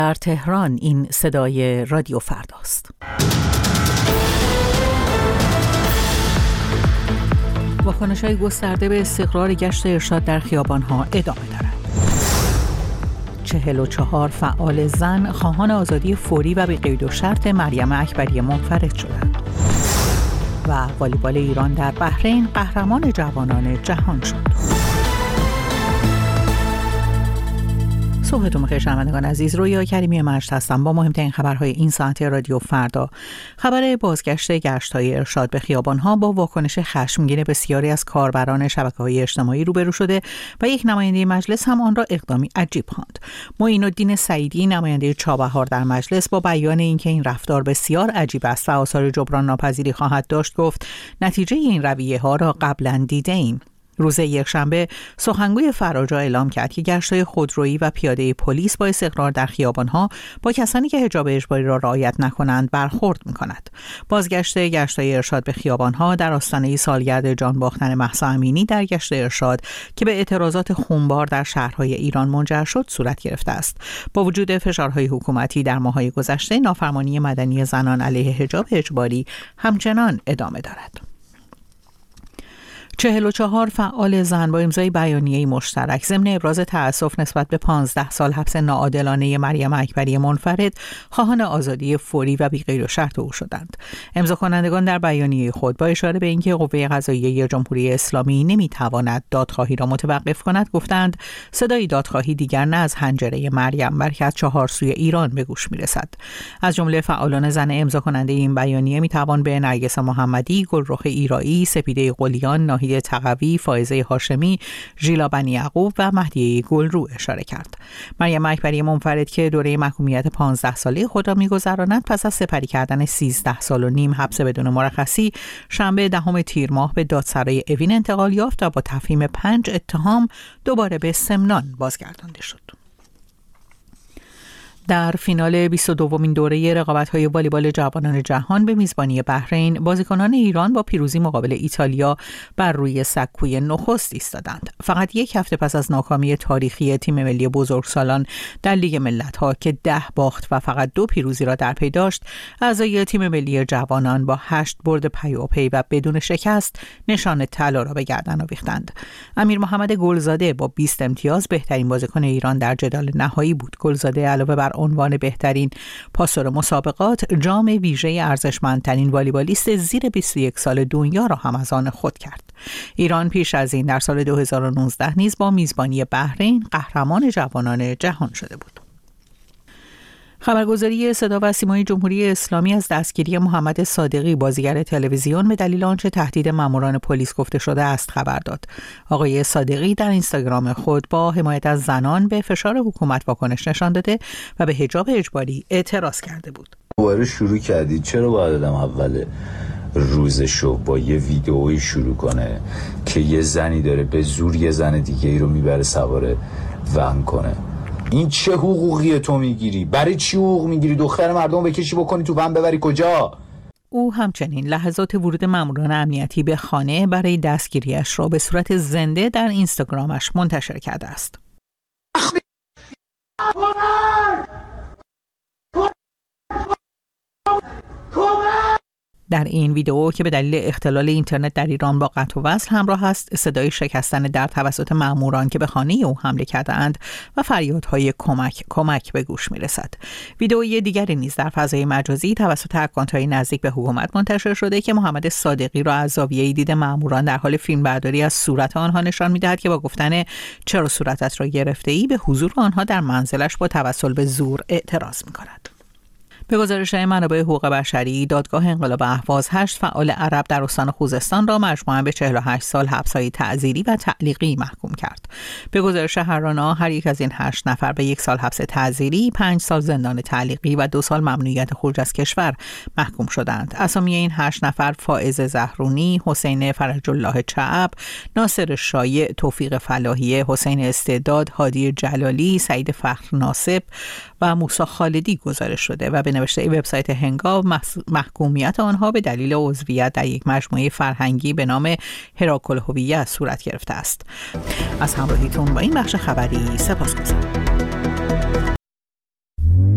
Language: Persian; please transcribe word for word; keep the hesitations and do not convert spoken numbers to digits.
در تهران این صدای رادیو فرداست. واکنش‌های گسترده به استقرار گشت ارشاد در خیابان‌ها ادامه دارد. چهل و چهار فعال زن خواهان آزادی فوری و بی قید و شرط مریم اکبری منفرد شدند. و والیبال ایران در بحرین قهرمان جوانان جهان شد. صبحتون بخیر شنوندگان عزیز، رویا کریمی مجد هستم با مهمترین خبرهای این ساعت رادیو فردا. خبر بازگشت گشت‌های ارشاد به خیابان‌ها با واکنش خشمگین بسیاری از کاربران شبکه‌های اجتماعی روبرو شده و یک نماینده مجلس هم آن را اقدامی عجیب خواند. معین الدین سعیدی نماینده چابهار در مجلس با بیان اینکه این رفتار بسیار عجیب است و آثار جبران ناپذیری خواهد داشت گفت نتیجه این رویه‌ها را قبلا دیده‌ایم. روز یکشنبه سخنگوی فراجا اعلام کرد که گشت‌های خودرویی و پیاده پلیس با استقرار در خیابان‌ها با کسانی که حجاب اجباری را رعایت نکنند برخورد می‌کند. بازگشت گشت‌های ارشاد به خیابان‌ها در آستانه سالگرد جان باختن مهسا امینی در گشت ارشاد که به اعتراضات خونبار در شهرهای ایران منجر شد صورت گرفته است. با وجود فشارهای حکومتی در ماه‌های گذشته، نافرمانی مدنی زنان علیه حجاب اجباری همچنان ادامه دارد. چهل و چهار فعال زن با امضای بیانیه مشترک ضمن ابراز تأسف نسبت به پانزده سال حبس ناعادلانه مریم اکبری منفرد خواهان آزادی فوری و بی قید و شرط او شدند. امضا کنندگان در بیانیه خود با اشاره به اینکه قوه قضاییه جمهوری اسلامی نمیتواند دادخواهی را متوقف کند گفتند صدای دادخواهی دیگر نه از حنجره مریم بلکه از چهار سوی ایران به گوش میرسد. از جمله فعالان زن امضا کننده این بیانیه میتوان به نرگس محمدی، گلرخ ایرایی، سپیده قلیان، ناهید تقوی، فائزه هاشمی، ژیلا بنی یعقوب و مهدیه گلرو اشاره کرد. مریم اکبری منفرد که دوره محکومیت پانزده ساله خود را می‌گذراند پس از سپری کردن سیزده سال و نیم حبس بدون مرخصی شنبه دهم تیر ماه به دادسرای اوین انتقال یافت و با تفهیم پنج اتهام دوباره به سمنان بازگردانده شد. در فینال بیست و دومین دوره رقابت‌های والیبال جوانان جهان به میزبانی بحرین، بازیکنان ایران با پیروزی مقابل ایتالیا بر روی سکوی نخست ایستادند. فقط یک هفته پس از ناکامی تاریخی تیم ملی بزرگسالان در لیگ ملت‌ها که ده باخت و فقط دو پیروزی را در پی داشت، اعضای تیم ملی جوانان با هشت برد پیاپی و بدون شکست نشان طلا را به گردن آویختند. امیر محمد گلزاده با بیست امتیاز بهترین بازیکن ایران در جدال نهایی بود. گلزاده علاوه بر عنوان بهترین پاسور مسابقات، جام ویژه ارزشمندترین والیبالیست زیر بیست و یک سال دنیا را هم از آن خود کرد. ایران پیش از این در سال دو هزار و نوزده نیز با میزبانی بحرین قهرمان جوانان جهان شده بود. خبرگزاری صدا و سیمای جمهوری اسلامی از دستگیری محمد صادقی بازیگر تلویزیون به دلیل آنچه تهدید ماموران پلیس گفته شده است خبر داد. آقای صادقی در اینستاگرام خود با حمایت از زنان به فشار حکومت واکنش نشان داده و به حجاب اجباری اعتراض کرده بود. دوباره شروع کردید، چرا باید آدم اول روزشو با یه ویدئویی شروع کنه که یه زنی داره به زور یه زن دیگه ای رو میبره سواره ون کنه؟ این چه حقوقیه تو میگیری؟ برای چی حقوق میگیری؟ دختر مردم بکشی بکنی تو ون ببری کجا؟ او همچنین لحظات ورود ماموران امنیتی به خانه برای دستگیریش را به صورت زنده در اینستاگرامش منتشر کرده است. در این ویدئو که به دلیل اختلال اینترنت در ایران با قطع و وصل همراه است، صدای شکستن در توسط ماموران که به خانه او حمله کرده‌اند و فریادهای کمک کمک به گوش می‌رسد. ویدئوی دیگری نیز در فضای مجازی توسط اکانت‌های نزدیک به حکومت منتشر شده که محمد صادقی را از زاویه‌ای دید ماموران در حال فیلمبرداری از صورت آنها نشان می‌دهد که با گفتن چرا صورتت را گرفته‌ای به حضور آنها در منزلش با توسل به زور اعتراض می‌کند. به گزارش منابع حقوق بشری، دادگاه انقلاب اهواز هشت فعال عرب در استان خوزستان را مجموعاً به چهل و هشت سال حبس‌های تعزیری و تعلیقی محکوم کرد. به گزارش هرانا هر یک از این هشت نفر به یک سال حبس تعزیری، پنج سال زندان تعلیقی و دو سال ممنوعیت خروج از کشور محکوم شدند. اسامی این هشت نفر فائز زهرونی، حسین فرج الله چعب، ناصر شایع، توفیق فلاحیه، حسین استعداد، هادی جلالی، سعید فخر ناصب و موسی خالدی گزارش شده و به نوشته وبسایت هنگام محکومیت آنها به دلیل عضویت در یک مجموعه فرهنگی به نام هراکل هویه صورت گرفته است. از همراهیتون با این بخش خبری سپاسگزارم.